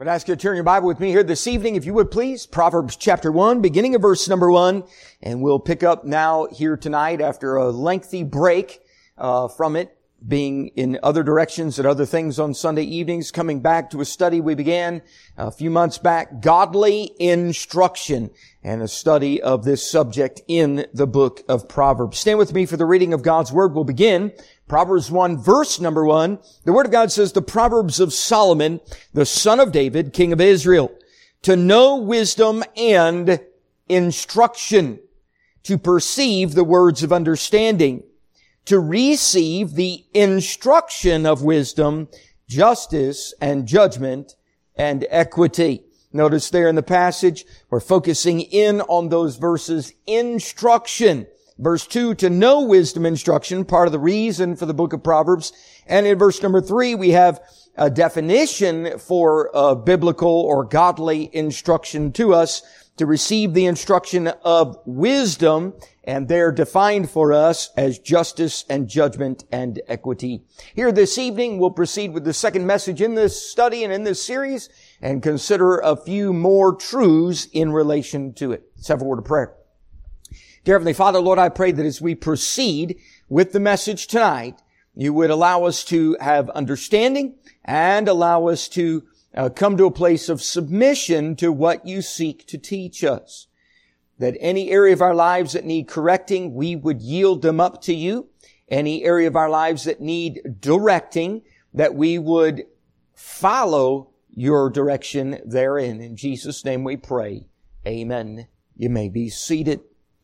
I'd ask you to turn your Bible with me here this evening, if you would please. Proverbs chapter 1, beginning of verse number 1. And we'll pick up now here tonight after a lengthy break from it, being in other directions and other things on Sunday evenings, coming back to a study we began a few months back, Godly Instruction, and a study of this subject in the book of Proverbs. Stand with me for the reading of God's Word. We'll begin. Proverbs 1, verse number 1. The Word of God says, the Proverbs of Solomon, the son of David, king of Israel, to know wisdom and instruction, to perceive the words of understanding, to receive the instruction of wisdom, justice and judgment and equity. Notice there in the passage, we're focusing in on those verses, instruction. Verse 2, to know wisdom, instruction, part of the reason for the book of Proverbs. And in verse number 3, we have a definition for biblical or godly instruction to us, to receive the instruction of wisdom, and they're defined for us as justice and judgment and equity. Here this evening, we'll proceed with the second message in this study and in this series, and consider a few more truths in relation to it. Let's have a word of prayer. Dear Heavenly Father, Lord, I pray that as we proceed with the message tonight, you would allow us to have understanding and allow us to come to a place of submission to what you seek to teach us. That any area of our lives that need correcting, we would yield them up to you. Any area of our lives that need directing, that we would follow your direction therein. In Jesus' name we pray. Amen. You may be seated.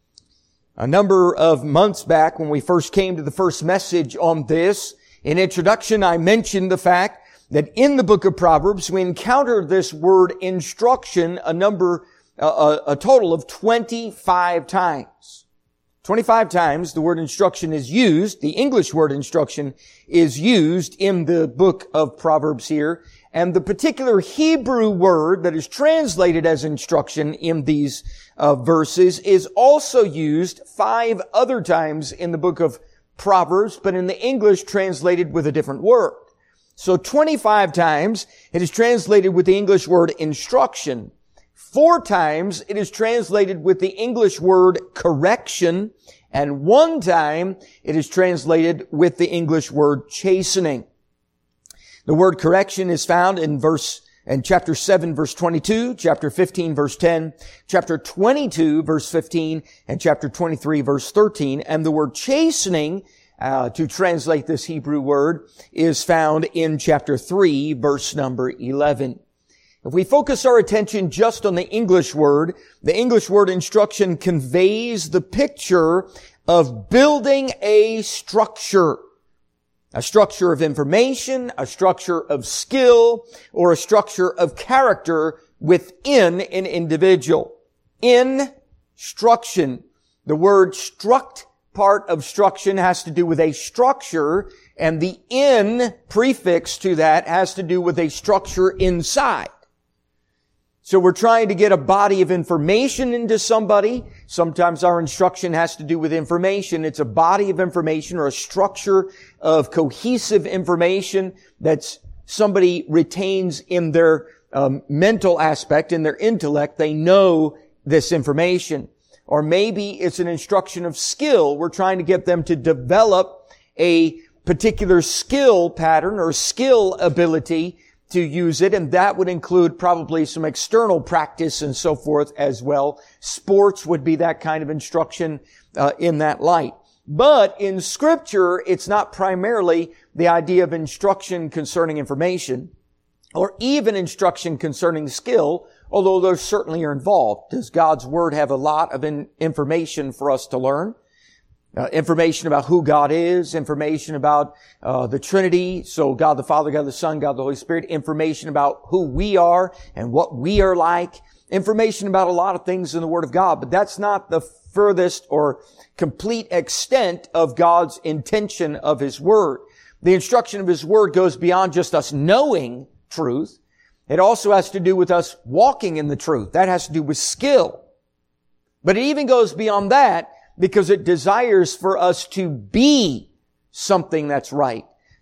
A number of months back, when we first came to the first message on this, in introduction, I mentioned the fact that in the book of Proverbs, we encounter this word instruction a total of 25 times. 25 times the word instruction is used, the English word instruction is used in the book of Proverbs here. And the particular Hebrew word that is translated as instruction in these verses is also used 5 other times in the book of Proverbs, but in the English translated with a different word. So 25 times it is translated with the English word instruction. 4 times it is translated with the English word correction. And 1 time it is translated with the English word chastening. The word correction is found in chapter 7, verse 22, chapter 15, verse 10, chapter 22, verse 15, and chapter 23, verse 13. And the word chastening, to translate this Hebrew word, is found in chapter 3, verse number 11. If we focus our attention just on the English word instruction conveys the picture of building a structure of information, a structure of skill, or a structure of character within an individual. Instruction. The word struct part of struction has to do with a structure, and the in prefix to that has to do with a structure inside. So we're trying to get a body of information into somebody. Sometimes our instruction has to do with information. It's a body of information or a structure of cohesive information that somebody retains in their mental aspect, in their intellect. They know this information. Or maybe it's an instruction of skill. We're trying to get them to develop a particular skill pattern or skill ability to use it, and that would include probably some external practice and so forth as well. Sports would be that kind of instruction in that light. But in Scripture, it's not primarily the idea of instruction concerning information or even instruction concerning skill, although those certainly are involved. Does God's Word have a lot of information for us to learn? Information about who God is, information about the Trinity, so God the Father, God the Son, God the Holy Spirit, information about who we are and what we are like, information about a lot of things in the Word of God, but that's not the furthest or complete extent of God's intention of His Word. The instruction of His Word goes beyond just us knowing truth. It also has to do with us walking in the truth. That has to do with skill. But it even goes beyond that, because it desires for us to be something that's right,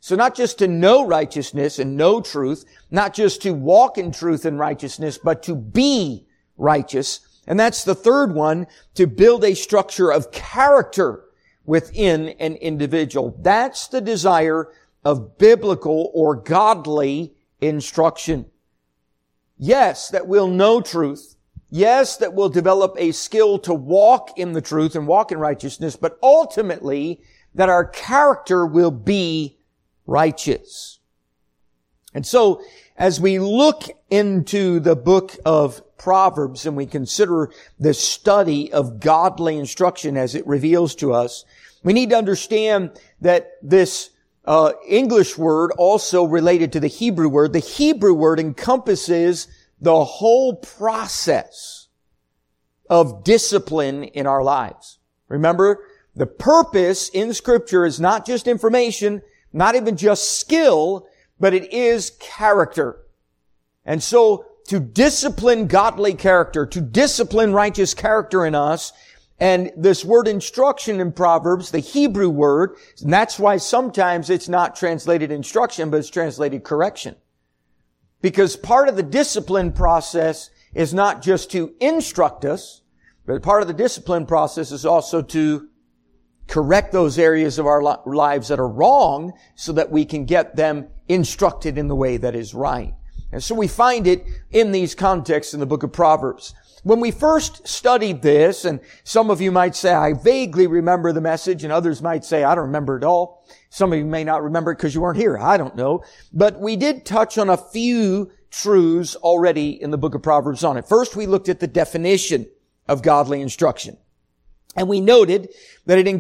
So not just to know righteousness and know truth, not just to walk in truth and righteousness, but to be righteous. And that's the third one, to build a structure of character within an individual. That's the desire of biblical or godly instruction. Yes, that we'll know truth. Yes, that we'll develop a skill to walk in the truth and walk in righteousness, but ultimately that our character will be righteous. And so, as we look into the book of Proverbs and we consider the study of godly instruction as it reveals to us, we need to understand that this English word also related to the Hebrew word encompasses the whole process of discipline in our lives. Remember, the purpose in Scripture is not just information, not even just skill, but it is character. And so, to discipline godly character, to discipline righteous character in us, and this word instruction in Proverbs, the Hebrew word, and that's why sometimes it's not translated instruction, but it's translated correction. Because part of the discipline process is not just to instruct us, but part of the discipline process is also to correct those areas of our lives that are wrong so that we can get them instructed in the way that is right. And so we find it in these contexts in the book of Proverbs. When we first studied this, and some of you might say, I vaguely remember the message, and others might say, I don't remember it all. Some of you may not remember it because you weren't here. I don't know. But we did touch on a few truths already in the book of Proverbs on it. First, we looked at the definition of godly instruction. And we noted that it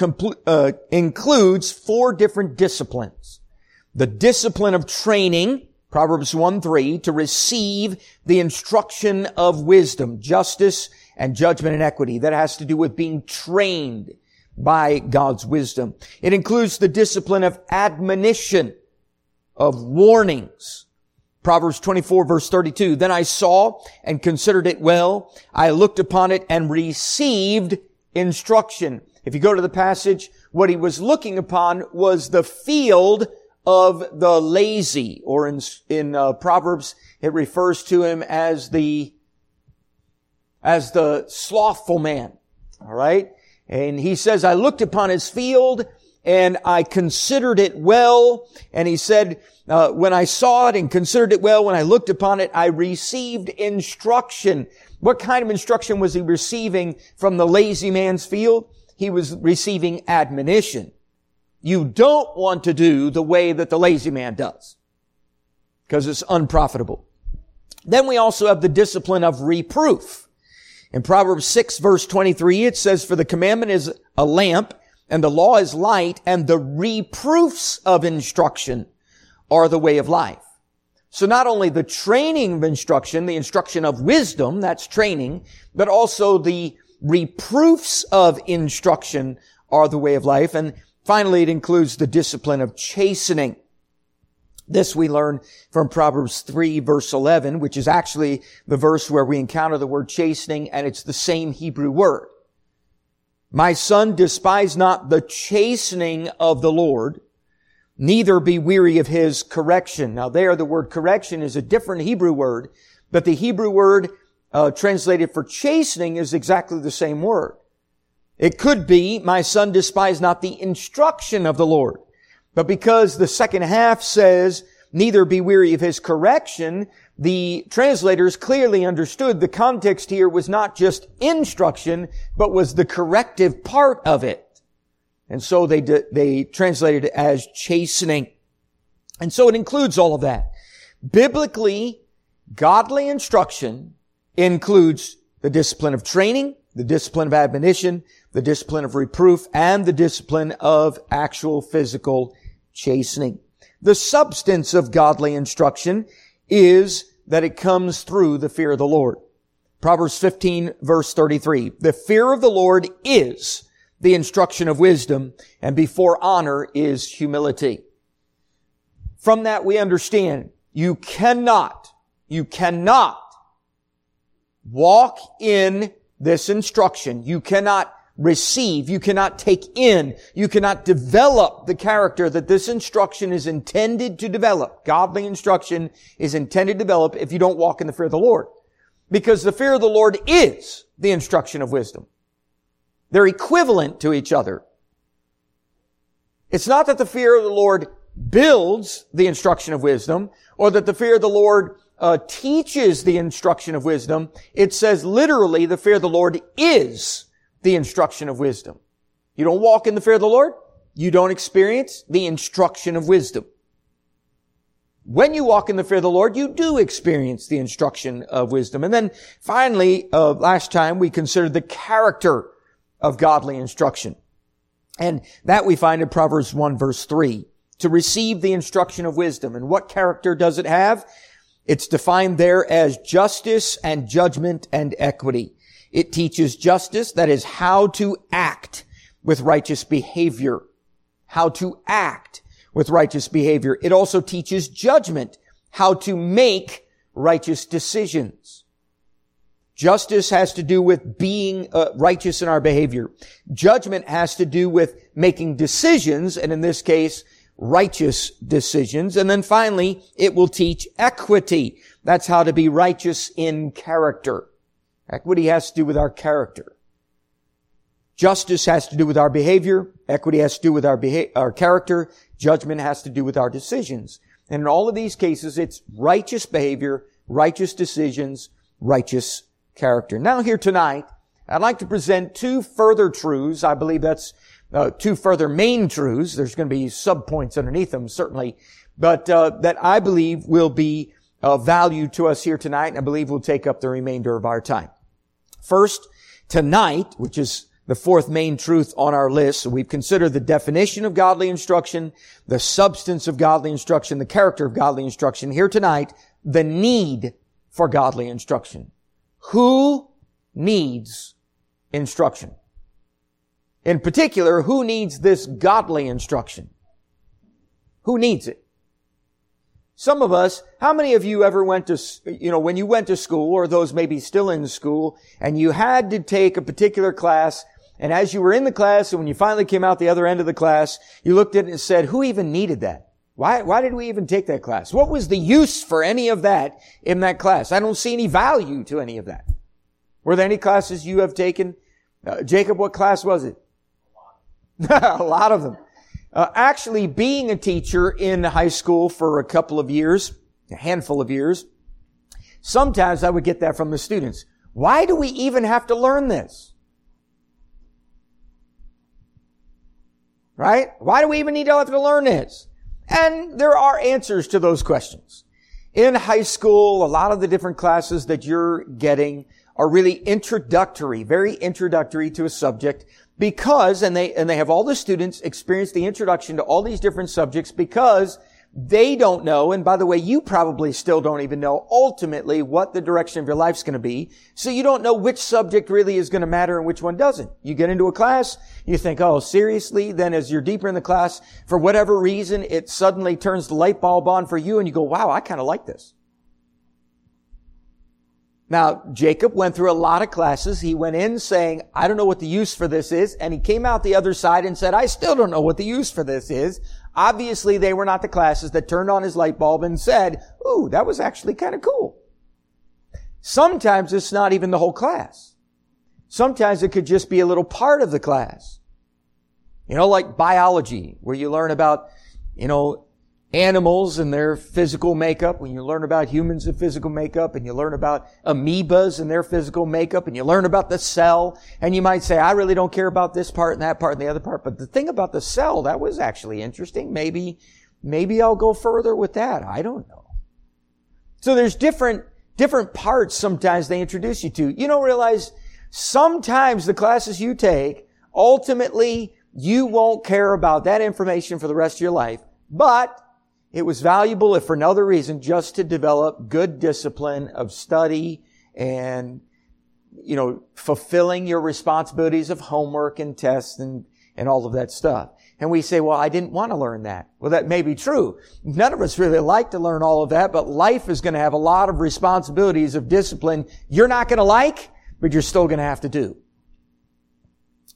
includes 4 different disciplines. The discipline of training, Proverbs 1:3, to receive the instruction of wisdom, justice, and judgment and equity. That has to do with being trained by God's wisdom. It includes the discipline of admonition, of warnings. Proverbs 24 verse 32, then I saw and considered it well. I looked upon it and received instruction. If you go to the passage, what he was looking upon was the field of the lazy, or in Proverbs, it refers to him as the slothful man. All right? And he says, I looked upon his field and I considered it well. And he said, when I saw it and considered it well, when I looked upon it, I received instruction. What kind of instruction was he receiving from the lazy man's field? He was receiving admonition. You don't want to do the way that the lazy man does, because it's unprofitable. Then we also have the discipline of reproof. In Proverbs 6 verse 23, it says, for the commandment is a lamp, and the law is light, and the reproofs of instruction are the way of life. So not only the training of instruction, the instruction of wisdom, that's training, but also the reproofs of instruction are the way of life. And finally, it includes the discipline of chastening. This we learn from Proverbs 3 verse 11, which is actually the verse where we encounter the word chastening, and it's the same Hebrew word. My son, despise not the chastening of the Lord, neither be weary of his correction. Now there, the word correction is a different Hebrew word, but the Hebrew word translated for chastening is exactly the same word. It could be, my son, despise not the instruction of the Lord. But because the second half says, neither be weary of his correction, the translators clearly understood the context here was not just instruction, but was the corrective part of it. And so they translated it as chastening. And so it includes all of that. Biblically, godly instruction includes the discipline of training, the discipline of admonition, the discipline of reproof, and the discipline of actual physical chastening. The substance of godly instruction is that it comes through the fear of the Lord. Proverbs 15 verse 33. The fear of the Lord is the instruction of wisdom, and before honor is humility. From that we understand you cannot walk in this instruction. You cannot receive, you cannot take in, you cannot develop the character that this instruction is intended to develop. Godly instruction is intended to develop if you don't walk in the fear of the Lord. Because the fear of the Lord is the instruction of wisdom. They're equivalent to each other. It's not that the fear of the Lord builds the instruction of wisdom, or that the fear of the Lord teaches the instruction of wisdom. It says literally the fear of the Lord is the instruction of wisdom. You don't walk in the fear of the Lord, you don't experience the instruction of wisdom. When you walk in the fear of the Lord, you do experience the instruction of wisdom. And then finally, last time we considered the character of godly instruction. And that we find in Proverbs 1 verse 3. To receive the instruction of wisdom. And what character does it have? It's defined there as justice and judgment and equity. It teaches justice, that is how to act with righteous behavior. How to act with righteous behavior. It also teaches judgment, how to make righteous decisions. Justice has to do with being righteous in our behavior. Judgment has to do with making decisions, and in this case, righteous decisions. And then finally, it will teach equity. That's how to be righteous in character. Equity has to do with our character. Justice has to do with our behavior. Equity has to do with our character. Judgment has to do with our decisions. And in all of these cases, it's righteous behavior, righteous decisions, righteous character. Now here tonight, I'd like to present two further truths. I believe that's two further main truths. There's going to be subpoints underneath them, certainly, but that I believe will be of value to us here tonight, and I believe will take up the remainder of our time. First, tonight, which is the fourth main truth on our list, so we've considered the definition of godly instruction, the substance of godly instruction, the character of godly instruction. Here tonight, the need for godly instruction. Who needs instruction? In particular, who needs this godly instruction? Who needs it? Some of us, how many of you ever went to, when you went to school, or those maybe still in school, and you had to take a particular class, and as you were in the class, and when you finally came out the other end of the class, you looked at it and said, who even needed that? Why did we even take that class? What was the use for any of that in that class? I don't see any value to any of that. Were there any classes you have taken? Jacob, what class was it? A lot of them. Actually, being a teacher in high school for a couple of years, a handful of years, sometimes I would get that from the students. Why do we even have to learn this? Right? Why do we even need to have to learn this? And there are answers to those questions. In high school, a lot of the different classes that you're getting are really introductory, very introductory to a subject, because, and they have all the students experience the introduction to all these different subjects because they don't know, and by the way, you probably still don't even know ultimately what the direction of your life's going to be, so you don't know which subject really is going to matter and which one doesn't. You get into a class, you think, oh, seriously? Then as you're deeper in the class, for whatever reason, it suddenly turns the light bulb on for you and you go, wow, I kind of like this. Now, Jacob went through a lot of classes. He went in saying, I don't know what the use for this is. And he came out the other side and said, I still don't know what the use for this is. Obviously, they were not the classes that turned on his light bulb and said, ooh, that was actually kind of cool. Sometimes it's not even the whole class. Sometimes it could just be a little part of the class. Like biology, where you learn about, animals and their physical makeup, when you learn about humans and physical makeup, and you learn about amoebas and their physical makeup, and you learn about the cell, and you might say, I really don't care about this part and that part and the other part, but the thing about the cell, that was actually interesting. Maybe I'll go further with that. I don't know. So there's different parts sometimes they introduce you to. You don't realize sometimes the classes you take, ultimately, you won't care about that information for the rest of your life, but it was valuable, if for no other reason, just to develop good discipline of study and, fulfilling your responsibilities of homework and tests and all of that stuff. And we say, well, I didn't want to learn that. Well, that may be true. None of us really like to learn all of that, but life is going to have a lot of responsibilities of discipline you're not going to like, but you're still going to have to do.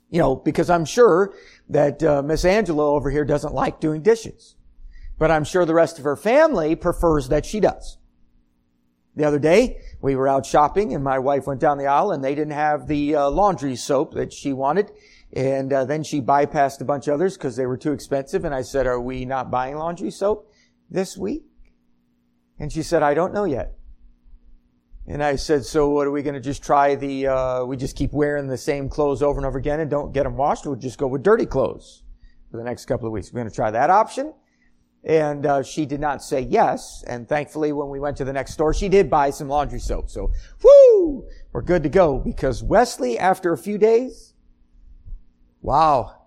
Because I'm sure that Miss Angela over here doesn't like doing dishes. But I'm sure the rest of her family prefers that she does. The other day, we were out shopping and my wife went down the aisle and they didn't have the laundry soap that she wanted. And then she bypassed a bunch of others because they were too expensive. And I said, are we not buying laundry soap this week? And she said, I don't know yet. And I said, so what are we going to just try we just keep wearing the same clothes over and over again and don't get them washed? We'll just go with dirty clothes for the next couple of weeks. We're going to try that option. And she did not say yes. And thankfully, when we went to the next store, she did buy some laundry soap. So, we're good to go. Because Wesley, after a few days, wow,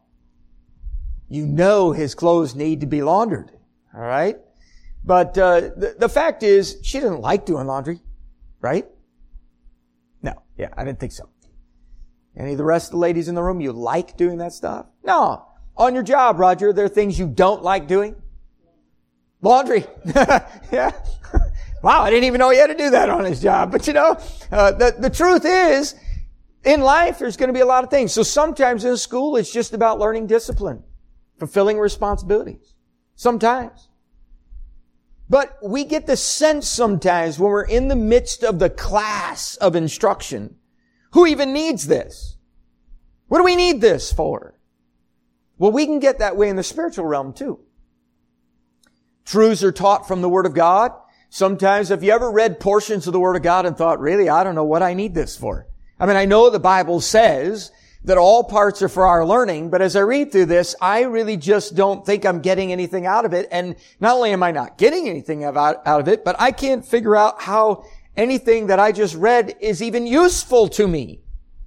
his clothes need to be laundered. All right? But the fact is, she didn't like doing laundry. Right? No. Yeah, I didn't think so. Any of the rest of the ladies in the room, you like doing that stuff? No. On your job, Roger, there are things you don't like doing? Laundry. Yeah. Wow, I didn't even know he had to do that on his job. But the truth is, in life, there's going to be a lot of things. So sometimes in school, it's just about learning discipline, fulfilling responsibilities. Sometimes. But we get the sense sometimes when we're in the midst of the class of instruction, who even needs this? What do we need this for? Well, we can get that way in the spiritual realm too. Truths are taught from the Word of God. Sometimes, have you ever read portions of the Word of God and thought, really, I don't know what I need this for? I know the Bible says that all parts are for our learning, but as I read through this, I really just don't think I'm getting anything out of it. And not only am I not getting anything out of it, but I can't figure out how anything that I just read is even useful to me.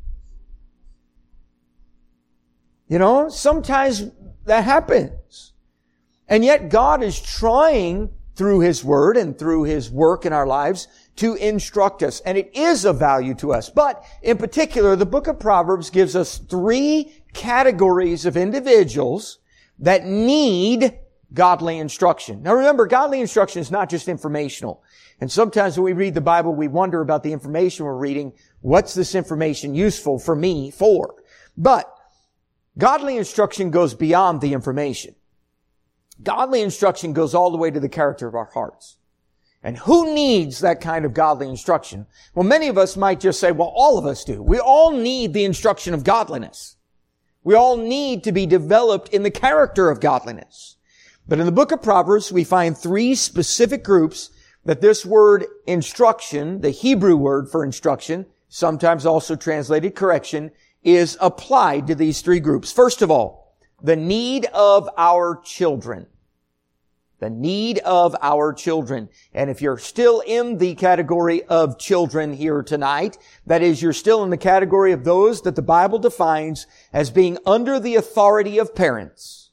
Sometimes that happens. And yet God is trying through His Word and through His work in our lives to instruct us. And it is of value to us. But in particular, the book of Proverbs gives us 3 categories of individuals that need godly instruction. Now remember, godly instruction is not just informational. And sometimes when we read the Bible, we wonder about the information we're reading. What's this information useful for me for? But godly instruction goes beyond the information. Godly instruction goes all the way to the character of our hearts. And who needs that kind of godly instruction? Well, many of us might just say, well, all of us do. We all need the instruction of godliness. We all need to be developed in the character of godliness. But in the book of Proverbs, we find 3 specific groups that this word instruction, the Hebrew word for instruction, sometimes also translated correction, is applied to these 3 groups. First of all, the need of our children. The need of our children. And if you're still in the category of children here tonight, that is, you're still in the category of those that the Bible defines as being under the authority of parents,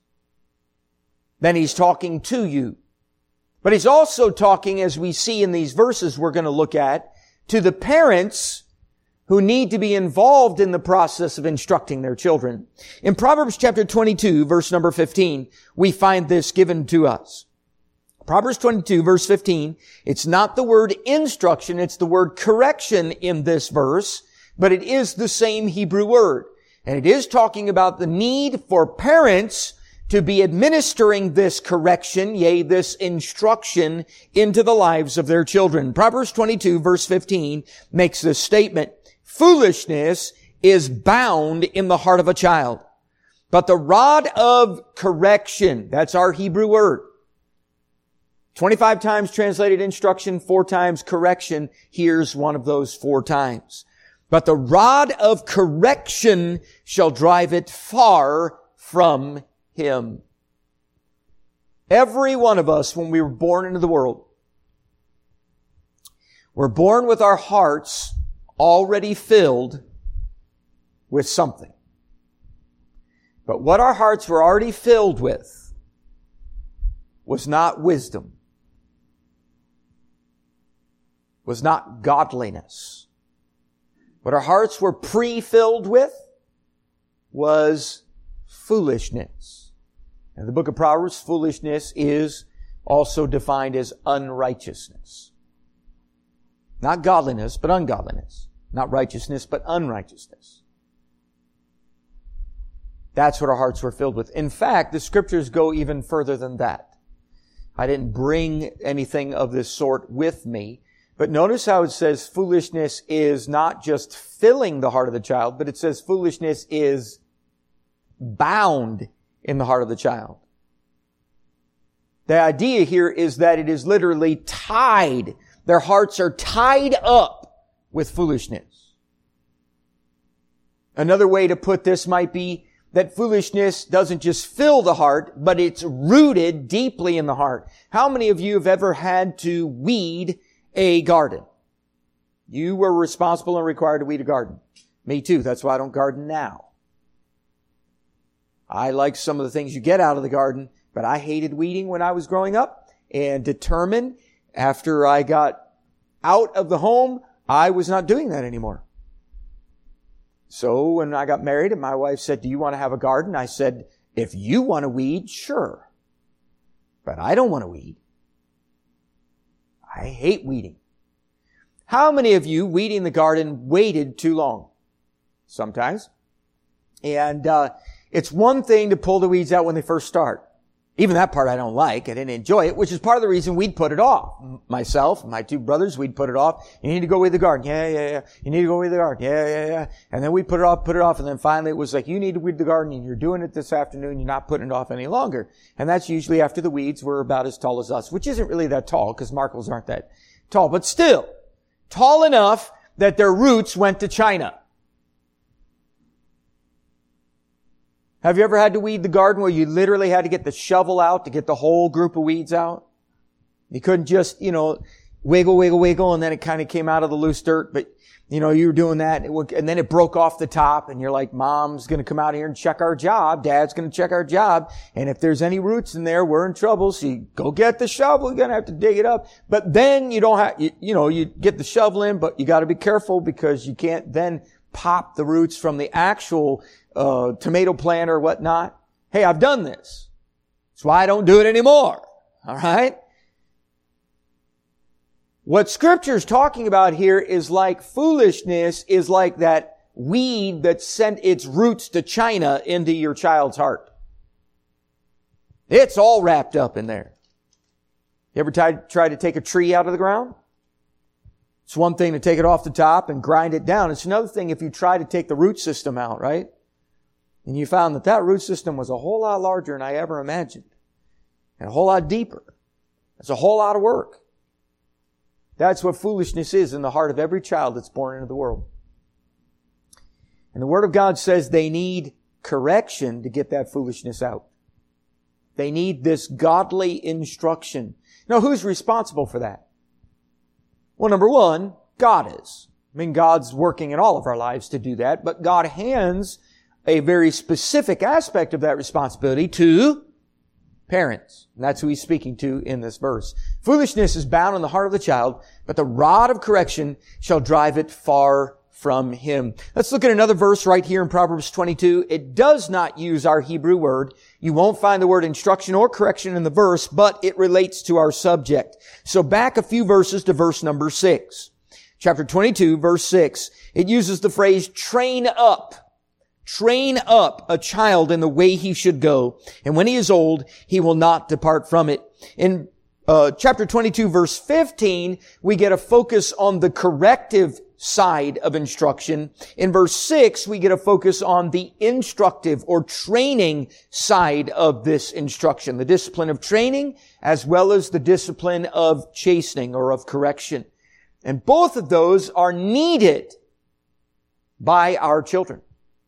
then He's talking to you. But He's also talking, as we see in these verses we're going to look at, to the parents who need to be involved in the process of instructing their children. In Proverbs chapter 22, verse number 15, we find this given to us. Proverbs 22, verse 15, it's not the word instruction, it's the word correction in this verse, but it is the same Hebrew word. And it is talking about the need for parents to be administering this correction, yea, this instruction into the lives of their children. Proverbs 22, verse 15 makes this statement: foolishness is bound in the heart of a child, but the rod of correction, that's our Hebrew word. 25 times translated instruction, 4 times correction. Here's one of those 4 times. But the rod of correction shall drive it far from him. Every one of us, when we were born into the world, were born with our hearts already filled with something. But what our hearts were already filled with was not wisdom, was not godliness. What our hearts were pre-filled with was foolishness. In the book of Proverbs, foolishness is also defined as unrighteousness. Not godliness, but ungodliness. Not righteousness, but unrighteousness. That's what our hearts were filled with. In fact, the scriptures go even further than that. I didn't bring anything of this sort with me, but notice how it says foolishness is not just filling the heart of the child, but it says foolishness is bound in the heart of the child. The idea here is that it is literally tied. Their hearts are tied up with foolishness. Another way to put this might be that foolishness doesn't just fill the heart, but it's rooted deeply in the heart. How many of you have ever had to weed a garden? You were responsible and required to weed a garden. Me too. That's why I don't garden now. I like some of the things you get out of the garden, but I hated weeding when I was growing up, and determined after I got out of the home, I was not doing that anymore. So when I got married and my wife said, "Do you want to have a garden?" I said, "If you want to weed, sure. But I don't want to weed. I hate weeding." How many of you weeding the garden waited too long? Sometimes. And it's one thing to pull the weeds out when they first start. Even that part I don't like. I didn't enjoy it, which is part of the reason we'd put it off. Myself, my two brothers, we'd put it off. "You need to go weed the garden." Yeah. "You need to go weed the garden." Yeah. And then we'd put it off. And then finally it was like, "You need to weed the garden and you're doing it this afternoon. You're not putting it off any longer." And that's usually after the weeds were about as tall as us, which isn't really that tall because Markles aren't that tall, but still tall enough that their roots went to China. Have you ever had to weed the garden where you literally had to get the shovel out to get the whole group of weeds out? You couldn't just, wiggle, and then it kind of came out of the loose dirt, but, you were doing that, and then it broke off the top, and you're like, "Mom's going to come out here and check our job. Dad's going to check our job. And if there's any roots in there, we're in trouble. So you go get the shovel. You're going to have to dig it up." But then you don't have, you get the shovel in, but you got to be careful because you can't then pop the roots from the actual tomato plant or whatnot. Hey, I've done this. That's why I don't do it anymore. All right? What Scripture's talking about here is like foolishness is like that weed that sent its roots to China into your child's heart. It's all wrapped up in there. You ever try to take a tree out of the ground? It's one thing to take it off the top and grind it down. It's another thing if you try to take the root system out, right? And you found that root system was a whole lot larger than I ever imagined. And a whole lot deeper. It's a whole lot of work. That's what foolishness is in the heart of every child that's born into the world. And the Word of God says they need correction to get that foolishness out. They need this godly instruction. Now, who's responsible for that? Well, number one, God is. God's working in all of our lives to do that, but God hands a very specific aspect of that responsibility to parents. And that's who He's speaking to in this verse. Foolishness is bound in the heart of the child, but the rod of correction shall drive it far from him. Let's look at another verse right here in Proverbs 22. It does not use our Hebrew word. You won't find the word instruction or correction in the verse, but it relates to our subject. So back a few verses to verse number 6. Chapter 22, verse 6. It uses the phrase train up. Train up a child in the way he should go, and when he is old, he will not depart from it. In chapter 22, verse 15, we get a focus on the corrective side of instruction. In verse 6, we get a focus on the instructive or training side of this instruction, the discipline of training as well as the discipline of chastening or of correction. And both of those are needed by our children.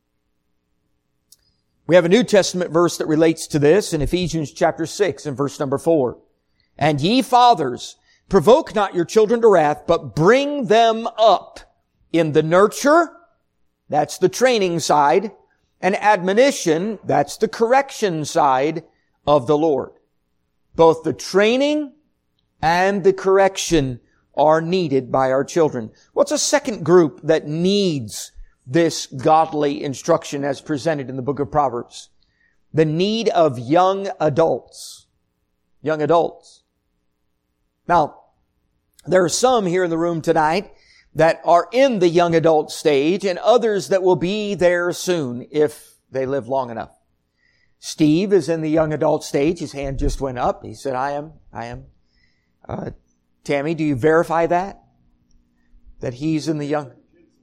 We have a New Testament verse that relates to this in Ephesians chapter 6 and verse number 4. "And ye fathers, provoke not your children to wrath, but bring them up in the nurture," that's the training side, "and admonition," that's the correction side of the Lord. Both the training and the correction are needed by our children. What's a second group that needs this godly instruction as presented in the book of Proverbs? The need of young adults. Young adults. Now, there are some here in the room tonight that are in the young adult stage and others that will be there soon if They live long enough. Steve is in the young adult stage. His hand just went up. He said, I am. Tammy, do you verify that? That he's in the young...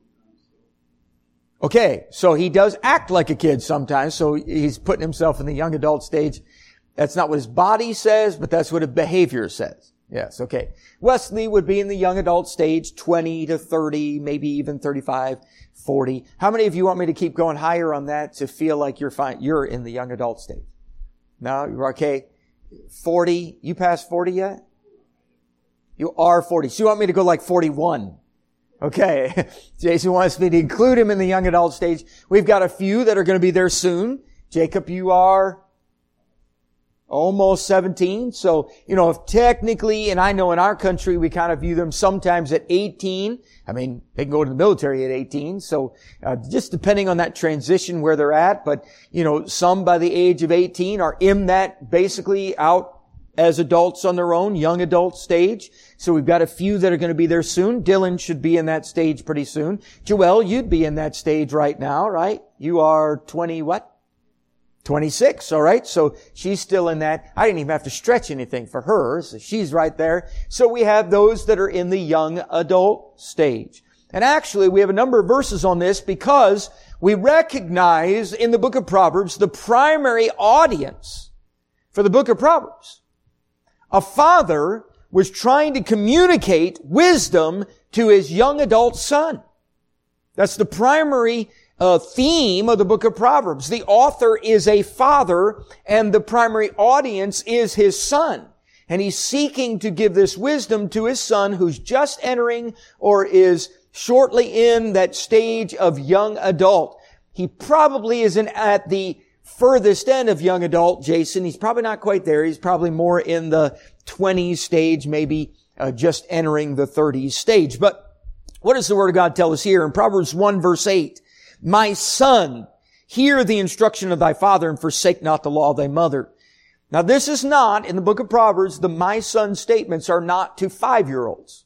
Okay, so he does act like a kid sometimes, so he's putting himself in the young adult stage. That's not what his body says, but that's what his behavior says. Yes, okay. Wesley would be in the young adult stage, 20 to 30, maybe even 35, 40. How many of you want me to keep going higher on that to feel like you're fine? You're in the young adult stage. No, you're okay. 40, you past 40 yet? You are 40. So you want me to go like 41? Okay. Jason wants me to include him in the young adult stage. We've got a few that are going to be there soon. Jacob, you are almost 17. So, if technically, and I know in our country, we kind of view them sometimes at 18. I mean, they can go to the military at 18. So, just depending on that transition where they're at. But, some by the age of 18 are in that basically out as adults on their own, young adult stage. So we've got a few that are going to be there soon. Dylan should be in that stage pretty soon. Joelle, you'd be in that stage right now, right? You are 20 what? 26, all right? So she's still in that. I didn't even have to stretch anything for her. So she's right there. So we have those that are in the young adult stage. And actually, we have a number of verses on this because we recognize in the book of Proverbs the primary audience for the book of Proverbs. A father was trying to communicate wisdom to his young adult son. That's the primary theme of the book of Proverbs. The author is a father, and the primary audience is his son. And he's seeking to give this wisdom to his son who's just entering or is shortly in that stage of young adult. He probably isn't at the furthest end of young adult, Jason. He's probably not quite there. He's probably more in the 20s stage, maybe just entering the 30s stage. But what does the Word of God tell us here? In Proverbs 1 verse 8, my son, hear the instruction of thy father and forsake not the law of thy mother. Now this is not, in the book of Proverbs, the my son statements are not to 5-year-olds.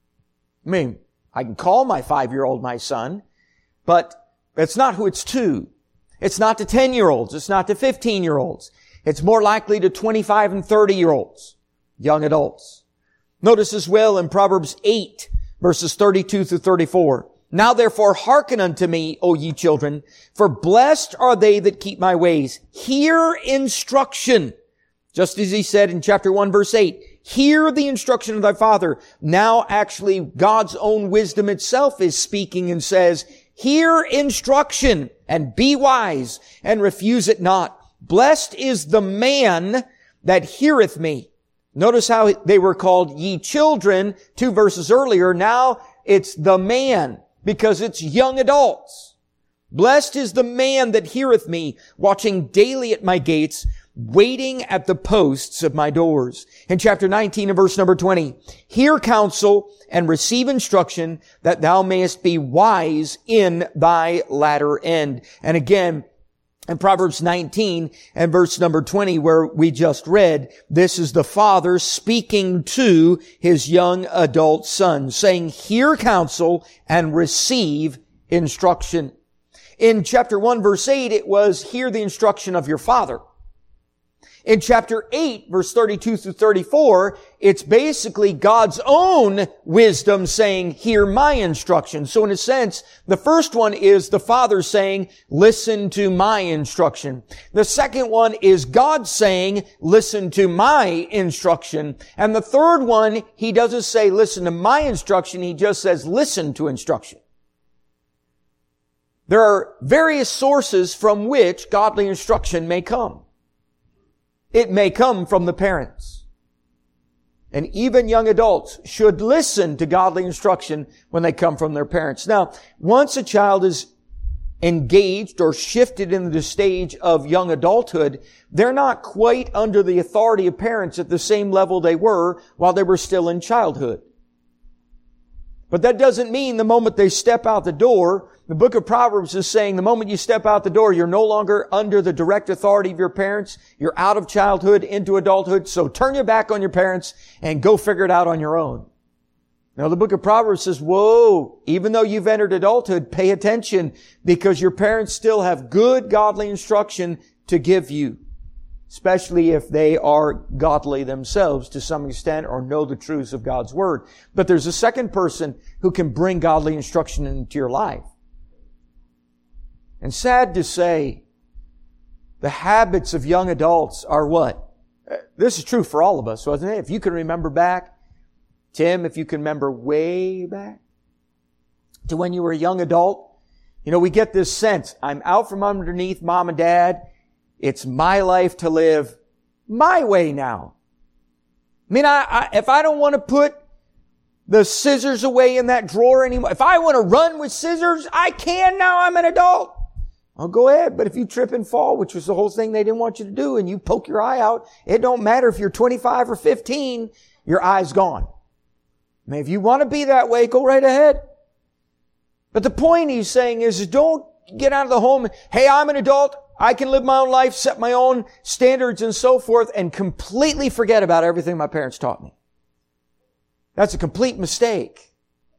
I mean, I can call my 5-year-old my son, but that's not who it's to. It's not to 10-year-olds. It's not to 15-year-olds. It's more likely to 25 and 30-year-olds, young adults. Notice as well in Proverbs 8, verses 32 through 34. Now therefore hearken unto me, O ye children, for blessed are they that keep my ways. Hear instruction. Just as he said in chapter 1, verse 8, hear the instruction of thy father. Now actually God's own wisdom itself is speaking and says, hear instruction and be wise and refuse it not. Blessed is the man that heareth me. Notice how they were called ye children 2 verses earlier. Now it's the man because it's young adults. Blessed is the man that heareth me, watching daily at my gates, waiting at the posts of my doors. In chapter 19 and verse number 20, hear counsel and receive instruction that thou mayest be wise in thy latter end. And again, in Proverbs 19 and verse number 20, where we just read, this is the father speaking to his young adult son, saying, hear counsel and receive instruction. In chapter 1 verse 8, it was, hear the instruction of your father. In chapter 8, verse 32 through 34, it's basically God's own wisdom saying, hear my instruction. So in a sense, the first one is the Father saying, listen to my instruction. The second one is God saying, listen to my instruction. And the third one, he doesn't say, listen to my instruction. He just says, listen to instruction. There are various sources from which godly instruction may come. It may come from the parents. And even young adults should listen to godly instruction when they come from their parents. Now, once a child is engaged or shifted into the stage of young adulthood, they're not quite under the authority of parents at the same level they were while they were still in childhood. But that doesn't mean the moment they step out the door, the book of Proverbs is saying the moment you step out the door, you're no longer under the direct authority of your parents. You're out of childhood into adulthood. So turn your back on your parents and go figure it out on your own. Now the book of Proverbs says, whoa, even though you've entered adulthood, pay attention because your parents still have good godly instruction to give you, especially if they are godly themselves to some extent or know the truths of God's Word. But there's a second person who can bring godly instruction into your life. And sad to say, the habits of young adults are what? This is true for all of us, wasn't it? If you can remember back, Tim, if you can remember way back to when you were a young adult, we get this sense, I'm out from underneath mom and dad. It's my life to live my way now. I mean, if I don't want to put the scissors away in that drawer anymore, if I want to run with scissors, I can now. I'm an adult. I'll go ahead. But if you trip and fall, which was the whole thing they didn't want you to do, and you poke your eye out, it don't matter if you're 25 or 15, your eye's gone. I mean, if you want to be that way, go right ahead. But the point he's saying is don't get out of the home. Hey, I'm an adult. I can live my own life, set my own standards and so forth, and completely forget about everything my parents taught me. That's a complete mistake.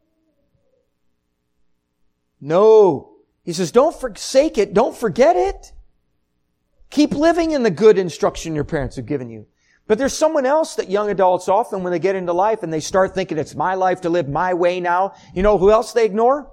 No. He says, don't forsake it. Don't forget it. Keep living in the good instruction your parents have given you. But there's someone else that young adults often, when they get into life and they start thinking it's my life to live my way now, you know who else they ignore?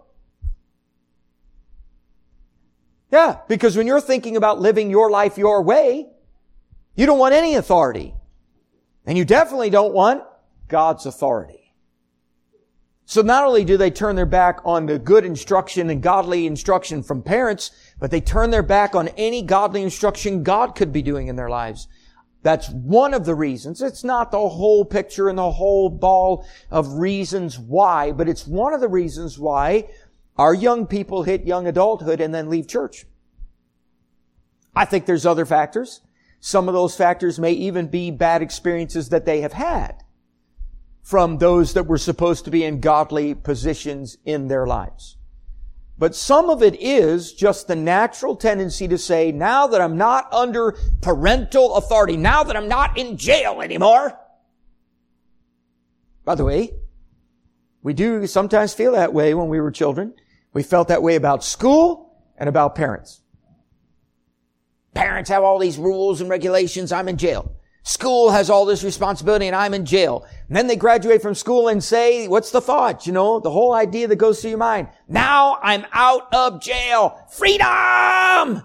Yeah, because when you're thinking about living your life your way, you don't want any authority. And you definitely don't want God's authority. So not only do they turn their back on the good instruction and godly instruction from parents, but they turn their back on any godly instruction God could be doing in their lives. That's one of the reasons. It's not the whole picture and the whole ball of reasons why, but it's one of the reasons why our young people hit young adulthood and then leave church. I think there's other factors. Some of those factors may even be bad experiences that they have had from those that were supposed to be in godly positions in their lives. But some of it is just the natural tendency to say, now that I'm not under parental authority, now that I'm not in jail anymore. By the way, we do sometimes feel that way when we were children. We felt that way about school and about parents. Parents have all these rules and regulations. I'm in jail. School has all this responsibility and I'm in jail. And then they graduate from school and say, what's the thought? The whole idea that goes through your mind. Now I'm out of jail. Freedom!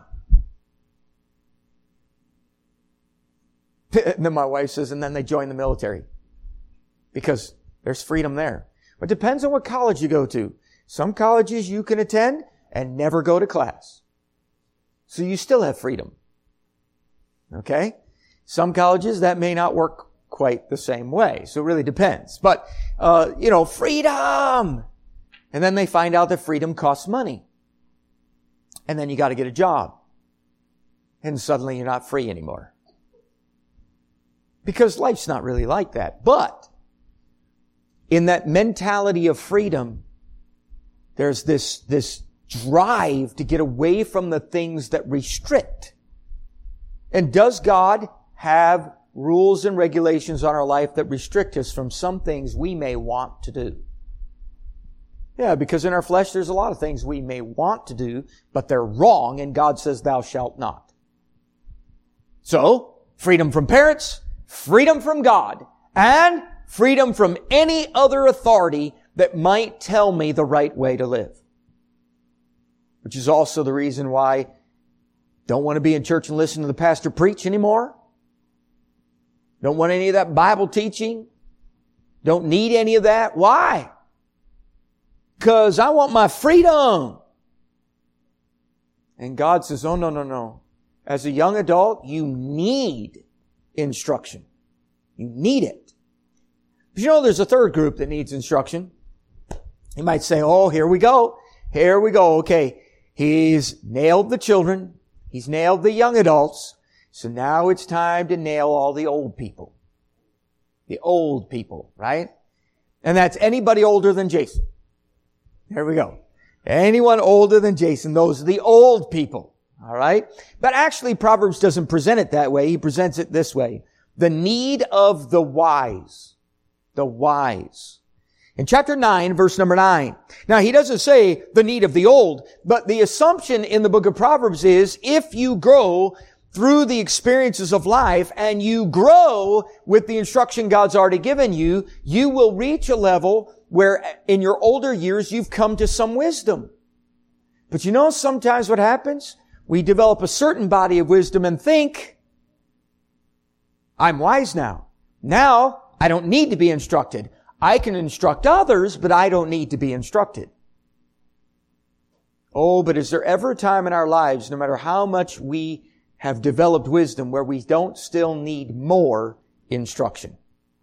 And then my wife says, and then they join the military. Because there's freedom there. But it depends on what college you go to. Some colleges you can attend and never go to class. So you still have freedom. Okay? Some colleges, that may not work quite the same way. So it really depends. But, freedom! And then they find out that freedom costs money. And then you got to get a job. And suddenly you're not free anymore. Because life's not really like that. But in that mentality of freedom, there's this drive to get away from the things that restrict. And does God have rules and regulations on our life that restrict us from some things we may want to do? Yeah, because in our flesh there's a lot of things we may want to do, but they're wrong, and God says, thou shalt not. So, freedom from parents, freedom from God, and freedom from any other authority that might tell me the right way to live. Which is also the reason why I don't want to be in church and listen to the pastor preach anymore. Don't want any of that Bible teaching. Don't need any of that. Why? Because I want my freedom. And God says, oh, no. As a young adult, you need instruction. You need it. But there's a third group that needs instruction. You might say, oh, here we go. Okay, he's nailed the children. He's nailed the young adults. So now it's time to nail all the old people. The old people, right? And that's anybody older than Jason. There we go. Anyone older than Jason, those are the old people. All right? But actually, Proverbs doesn't present it that way. He presents it this way. The need of the wise. The wise. In chapter 9, verse number 9. Now, he doesn't say the need of the old, but the assumption in the book of Proverbs is if you grow through the experiences of life and you grow with the instruction God's already given you, you will reach a level where in your older years you've come to some wisdom. But you know sometimes what happens? We develop a certain body of wisdom and think, I'm wise now. Now, I don't need to be instructed. I can instruct others, but I don't need to be instructed. Oh, but is there ever a time in our lives, no matter how much we have developed wisdom, where we don't still need more instruction?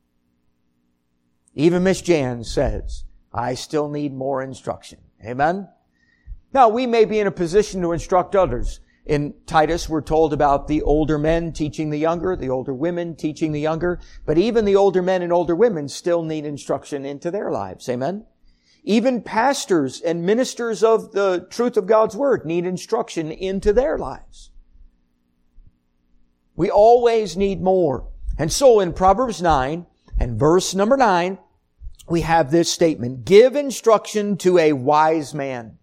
Even Miss Jan says, I still need more instruction. Amen? Now, we may be in a position to instruct others. In Titus, we're told about the older men teaching the younger, the older women teaching the younger, but even the older men and older women still need instruction into their lives. Amen? Even pastors and ministers of the truth of God's Word need instruction into their lives. We always need more. And so in Proverbs 9 and verse number 9, we have this statement, give instruction to a wise man.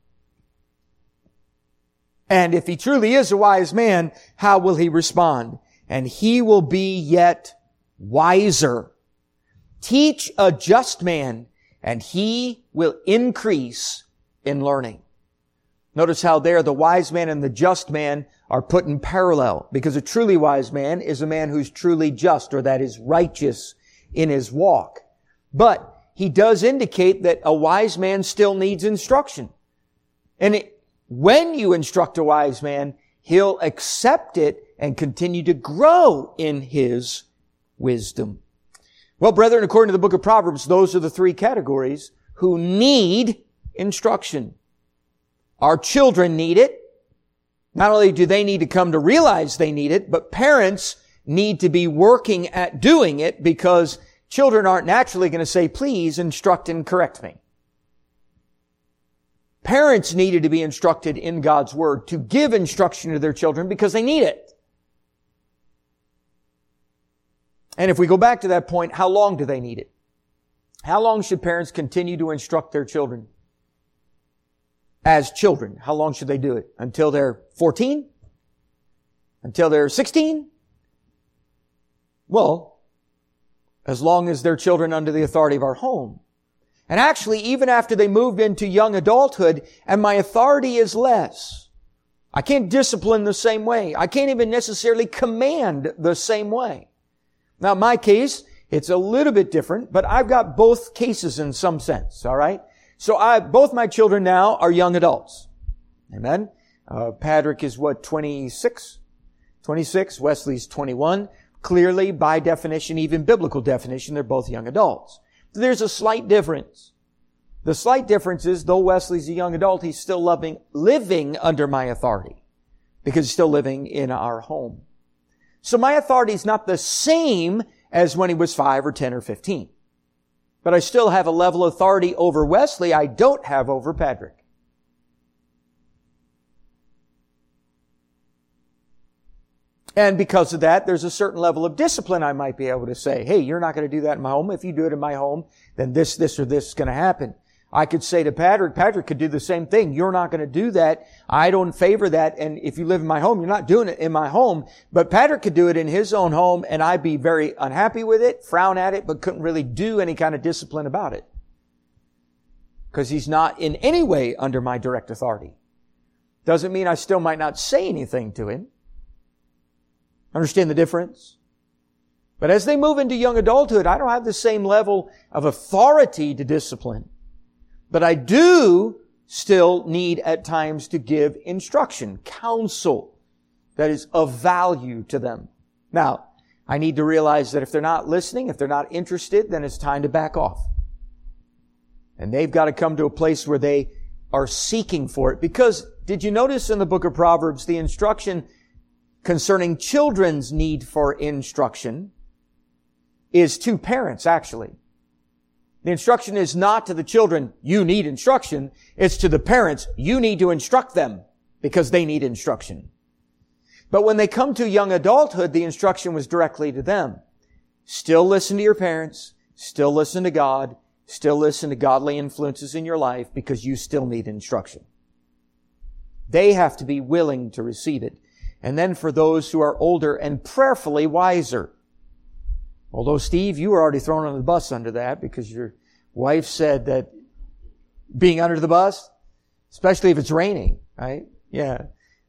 And if he truly is a wise man, how will he respond? And he will be yet wiser. Teach a just man, and he will increase in learning. Notice how there the wise man and the just man are put in parallel, because a truly wise man is a man who's truly just, or that is righteous in his walk. But he does indicate that a wise man still needs instruction. And when you instruct a wise man, he'll accept it and continue to grow in his wisdom. Well, brethren, according to the book of Proverbs, those are the three categories who need instruction. Our children need it. Not only do they need to come to realize they need it, but parents need to be working at doing it, because children aren't naturally going to say, please instruct and correct me. Parents needed to be instructed in God's Word to give instruction to their children because they need it. And if we go back to that point, how long do they need it? How long should parents continue to instruct their children? As children, how long should they do it? Until they're 14? Until they're 16? Well, as long as they're children under the authority of our home. And actually, even after they moved into young adulthood and my authority is less, I can't discipline the same way. I can't even necessarily command the same way. Now, in my case, it's a little bit different, but I've got both cases in some sense, all right? So both my children now are young adults. Amen? Patrick is 26? 26. Wesley's 21. Clearly, by definition, even biblical definition, they're both young adults. There's a slight difference. The slight difference is, though Wesley's a young adult, he's still living under my authority, because he's still living in our home. So my authority is not the same as when he was 5 or 10 or 15. But I still have a level of authority over Wesley I don't have over Patrick. And because of that, there's a certain level of discipline I might be able to say, hey, you're not going to do that in my home. If you do it in my home, then this, or this is going to happen. I could say to Patrick could do the same thing. You're not going to do that. I don't favor that. And if you live in my home, you're not doing it in my home. But Patrick could do it in his own home, and I'd be very unhappy with it, frown at it, but couldn't really do any kind of discipline about it. Because he's not in any way under my direct authority. Doesn't mean I still might not say anything to him. Understand the difference? But as they move into young adulthood, I don't have the same level of authority to discipline. But I do still need at times to give instruction, counsel that is of value to them. Now, I need to realize that if they're not listening, if they're not interested, then it's time to back off. And they've got to come to a place where they are seeking for it. Because did you notice in the book of Proverbs, the instruction concerning children's need for instruction is to parents, actually. The instruction is not to the children, you need instruction. It's to the parents, you need to instruct them because they need instruction. But when they come to young adulthood, the instruction was directly to them. Still listen to your parents, still listen to God, still listen to godly influences in your life because you still need instruction. They have to be willing to receive it. And then for those who are older and prayerfully wiser. Although, Steve, you were already thrown on the bus under that because your wife said that being under the bus, especially if it's raining, right? Yeah.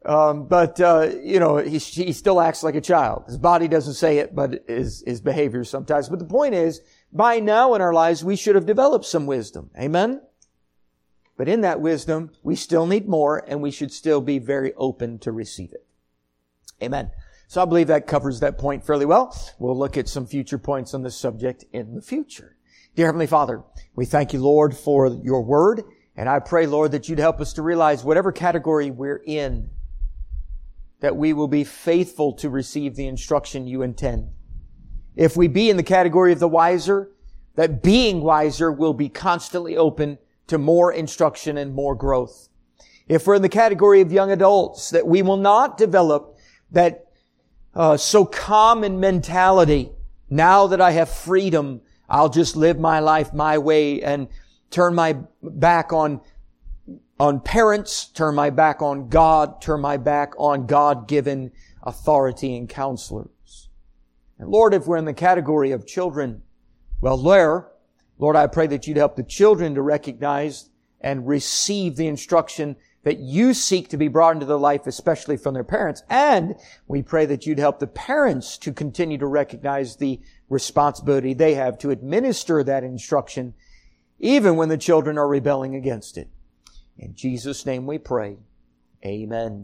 He still acts like a child. His body doesn't say it, but his behavior sometimes. But the point is, by now in our lives, we should have developed some wisdom. Amen? But in that wisdom, we still need more, and we should still be very open to receive it. Amen. So I believe that covers that point fairly well. We'll look at some future points on this subject in the future. Dear Heavenly Father, we thank you, Lord, for your word. And I pray, Lord, that you'd help us to realize whatever category we're in, that we will be faithful to receive the instruction you intend. If we be in the category of the wiser, that being wiser will be constantly open to more instruction and more growth. If we're in the category of young adults, that we will not develop that so common mentality. Now that I have freedom, I'll just live my life my way and turn my back on parents, turn my back on God, turn my back on God-given authority and counselors. And Lord, if we're in the category of children, well, Lord, I pray that you'd help the children to recognize and receive the instruction that you seek to be brought into their life, especially from their parents. And we pray that you'd help the parents to continue to recognize the responsibility they have to administer that instruction, even when the children are rebelling against it. In Jesus' name we pray. Amen.